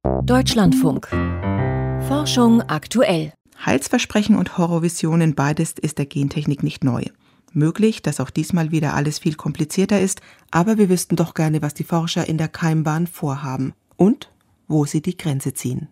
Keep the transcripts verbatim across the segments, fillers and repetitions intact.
Deutschlandfunk. Forschung aktuell. Heilsversprechen und Horrorvisionen, beides ist der Gentechnik nicht neu. Möglich, dass auch diesmal wieder alles viel komplizierter ist, aber wir wüssten doch gerne, was die Forscher in der Keimbahn vorhaben und wo sie die Grenze ziehen.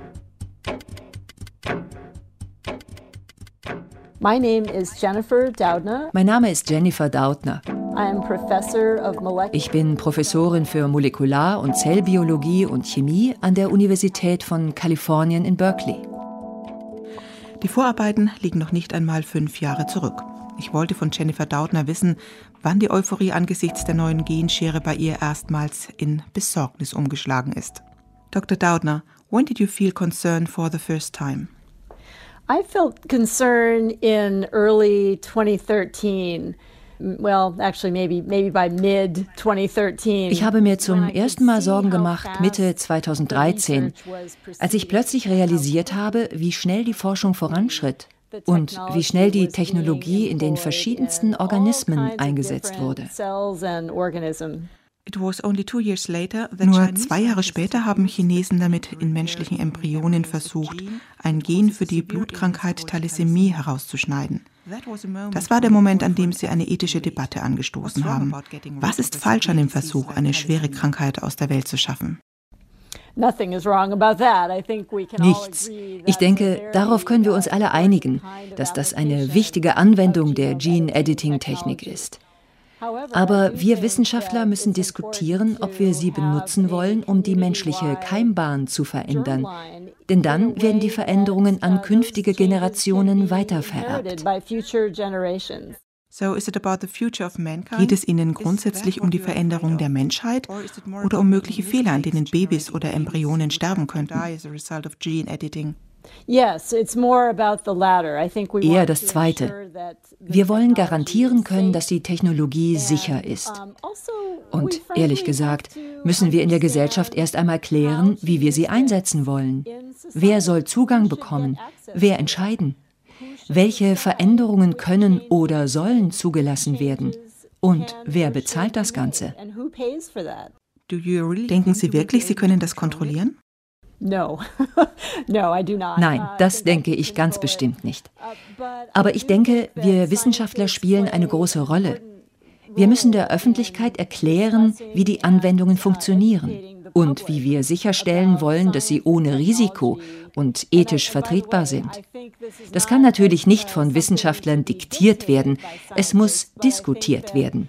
My name is Jennifer Doudna. Mein Name ist Jennifer Doudna. I am professor of molecular. Ich bin Professorin für Molekular- und Zellbiologie und Chemie an der Universität von Kalifornien in Berkeley. Die Vorarbeiten liegen noch nicht einmal fünf Jahre zurück. Ich wollte von Jennifer Doudna wissen, wann die Euphorie angesichts der neuen Genschere bei ihr erstmals in Besorgnis umgeschlagen ist. Doktor Doudna, when did you feel concern for the first time? I felt concern in early twenty thirteen. Well, actually maybe maybe by mid twenty thirteen. Ich habe mir zum ersten Mal Sorgen gemacht Mitte zweitausenddreizehn, als ich plötzlich realisiert habe, wie schnell die Forschung voranschritt und wie schnell die Technologie in den verschiedensten Organismen eingesetzt wurde. Nur zwei Jahre später haben Chinesen damit in menschlichen Embryonen versucht, ein Gen für die Blutkrankheit Thalassämie herauszuschneiden. Das war der Moment, an dem sie eine ethische Debatte angestoßen haben. Was ist falsch an dem Versuch, eine schwere Krankheit aus der Welt zu schaffen? Nichts. Ich denke, darauf können wir uns alle einigen, dass das eine wichtige Anwendung der Gene-Editing-Technik ist. Aber wir Wissenschaftler müssen diskutieren, ob wir sie benutzen wollen, um die menschliche Keimbahn zu verändern. Denn dann werden die Veränderungen an künftige Generationen weitervererbt. Geht es Ihnen grundsätzlich um die Veränderung der Menschheit oder um mögliche Fehler, an denen Babys oder Embryonen sterben könnten? Eher das Zweite. Wir wollen garantieren können, dass die Technologie sicher ist. Und ehrlich gesagt, müssen wir in der Gesellschaft erst einmal klären, wie wir sie einsetzen wollen. Wer soll Zugang bekommen? Wer entscheiden? Welche Veränderungen können oder sollen zugelassen werden? Und wer bezahlt das Ganze? Denken Sie wirklich, Sie können das kontrollieren? Nein, das denke ich ganz bestimmt nicht. Aber ich denke, wir Wissenschaftler spielen eine große Rolle. Wir müssen der Öffentlichkeit erklären, wie die Anwendungen funktionieren und wie wir sicherstellen wollen, dass sie ohne Risiko und ethisch vertretbar sind. Das kann natürlich nicht von Wissenschaftlern diktiert werden. Es muss diskutiert werden.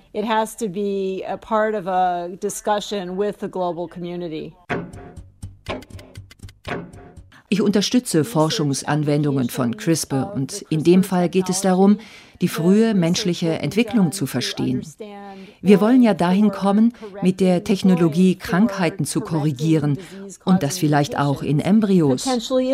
Ich unterstütze Forschungsanwendungen von CRISPR und in dem Fall geht es darum, die frühe menschliche Entwicklung zu verstehen. Wir wollen ja dahin kommen, mit der Technologie Krankheiten zu korrigieren und das vielleicht auch in Embryos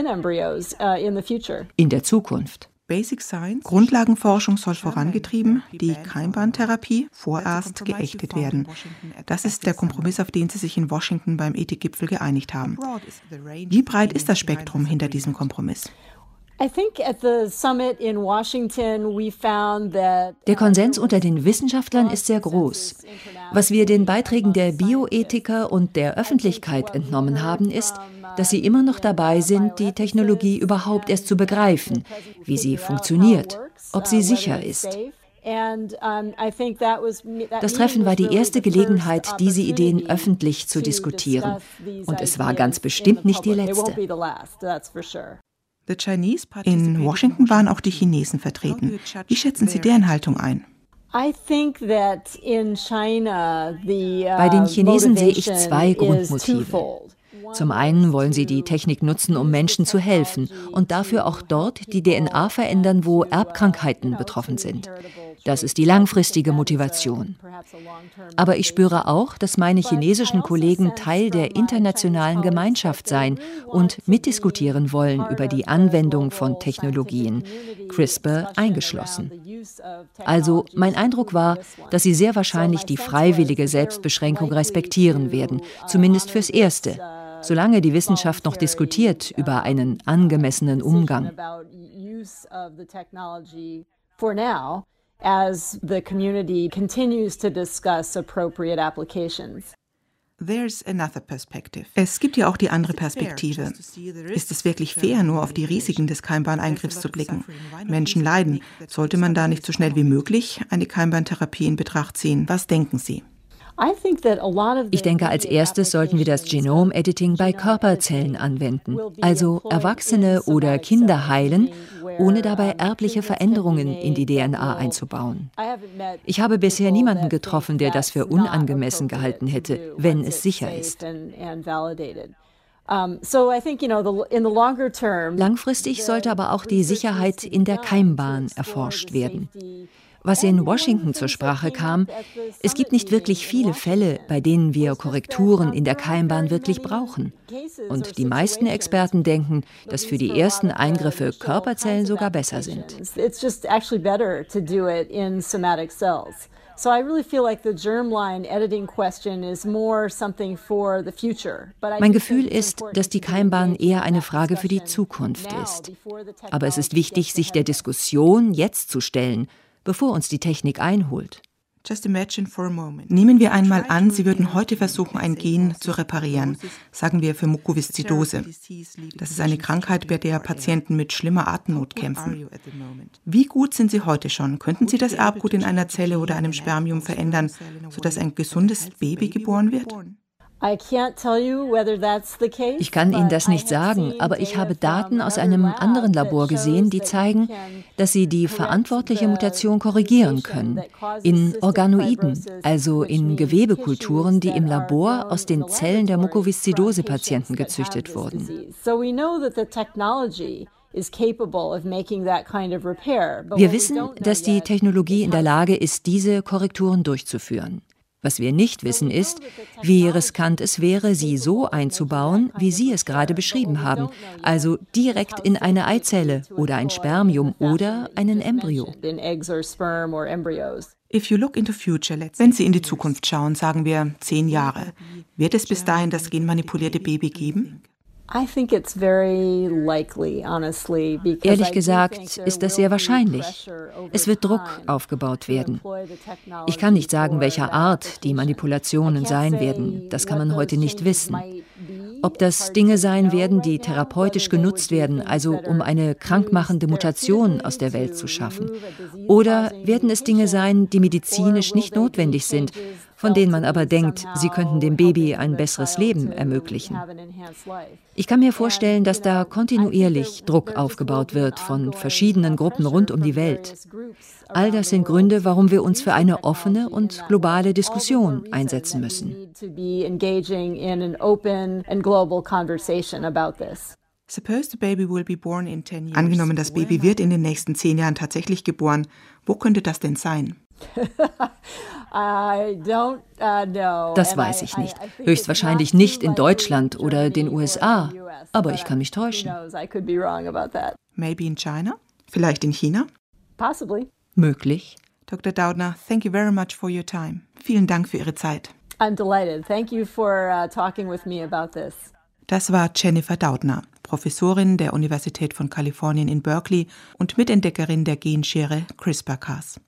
in der Zukunft. Basic Science, Grundlagenforschung soll vorangetrieben, die Keimbahntherapie vorerst geächtet werden. Das ist der Kompromiss, auf den Sie sich in Washington beim Ethikgipfel geeinigt haben. Wie breit ist das Spektrum hinter diesem Kompromiss? Der Konsens unter den Wissenschaftlern ist sehr groß. Was wir den Beiträgen der Bioethiker und der Öffentlichkeit entnommen haben, ist, dass sie immer noch dabei sind, die Technologie überhaupt erst zu begreifen, wie sie funktioniert, ob sie sicher ist. Das Treffen war die erste Gelegenheit, diese Ideen öffentlich zu diskutieren. Und es war ganz bestimmt nicht die letzte. In Washington waren auch die Chinesen vertreten. Wie schätzen Sie deren Haltung ein? Bei den Chinesen sehe ich zwei Grundmotive. Zum einen wollen sie die Technik nutzen, um Menschen zu helfen und dafür auch dort die D N A verändern, wo Erbkrankheiten betroffen sind. Das ist die langfristige Motivation. Aber ich spüre auch, dass meine chinesischen Kollegen Teil der internationalen Gemeinschaft seien und mitdiskutieren wollen über die Anwendung von Technologien, CRISPR eingeschlossen. Also mein Eindruck war, dass sie sehr wahrscheinlich die freiwillige Selbstbeschränkung respektieren werden, zumindest fürs Erste, solange die Wissenschaft noch diskutiert über einen angemessenen Umgang. As the community continues to discuss appropriate applications. Es gibt ja auch die andere Perspektive. Ist es wirklich fair, nur auf die Risiken des Keimbahneingriffs zu blicken? Menschen leiden. Sollte man da nicht so schnell wie möglich eine Keimbahntherapie in Betracht ziehen? Was denken Sie? Ich denke, als erstes sollten wir das Genome-Editing bei Körperzellen anwenden, also Erwachsene oder Kinder heilen, ohne dabei erbliche Veränderungen in die D N A einzubauen. Ich habe bisher niemanden getroffen, der das für unangemessen gehalten hätte, wenn es sicher ist. Langfristig sollte aber auch die Sicherheit in der Keimbahn erforscht werden. Was in Washington zur Sprache kam, es gibt nicht wirklich viele Fälle, bei denen wir Korrekturen in der Keimbahn wirklich brauchen. Und die meisten Experten denken, dass für die ersten Eingriffe Körperzellen sogar besser sind. Mein Gefühl ist, dass die Keimbahn eher eine Frage für die Zukunft ist. Aber es ist wichtig, sich der Diskussion jetzt zu stellen, bevor uns die Technik einholt. Nehmen wir einmal an, Sie würden heute versuchen, ein Gen zu reparieren, sagen wir für Mukoviszidose. Das ist eine Krankheit, bei der Patienten mit schlimmer Atemnot kämpfen. Wie gut sind Sie heute schon? Könnten Sie das Erbgut in einer Zelle oder einem Spermium verändern, sodass ein gesundes Baby geboren wird? Ich kann Ihnen das nicht sagen, aber ich habe Daten aus einem anderen Labor gesehen, die zeigen, dass sie die verantwortliche Mutation korrigieren können. In Organoiden, also in Gewebekulturen, die im Labor aus den Zellen der Mukoviszidose-Patienten gezüchtet wurden. Wir wissen, dass die Technologie in der Lage ist, diese Korrekturen durchzuführen. Was wir nicht wissen ist, wie riskant es wäre, sie so einzubauen, wie Sie es gerade beschrieben haben, also direkt in eine Eizelle oder ein Spermium oder einen Embryo. Wenn Sie in die Zukunft schauen, sagen wir zehn Jahre, wird es bis dahin das genmanipulierte Baby geben? Ehrlich gesagt ist das sehr wahrscheinlich. Es wird Druck aufgebaut werden. Ich kann nicht sagen, welcher Art die Manipulationen sein werden. Das kann man heute nicht wissen. Ob das Dinge sein werden, die therapeutisch genutzt werden, also um eine krankmachende Mutation aus der Welt zu schaffen. Oder werden es Dinge sein, die medizinisch nicht notwendig sind, von denen man aber denkt, sie könnten dem Baby ein besseres Leben ermöglichen. Ich kann mir vorstellen, dass da kontinuierlich Druck aufgebaut wird von verschiedenen Gruppen rund um die Welt. All das sind Gründe, warum wir uns für eine offene und globale Diskussion einsetzen müssen. Angenommen, das Baby wird in den nächsten zehn Jahren tatsächlich geboren, wo könnte das denn sein? Das weiß ich nicht. Höchstwahrscheinlich nicht in Deutschland oder den U S A. Aber ich kann mich täuschen. Maybe in China? Vielleicht in China? Möglich. Doktor Doudna, thank you very much for your time. Vielen Dank für Ihre Zeit. I'm delighted. Thank you for uh, talking with me about this. Das war Jennifer Doudna, Professorin der Universität von Kalifornien in Berkeley und Mitentdeckerin der Genschere CRISPR-Cas.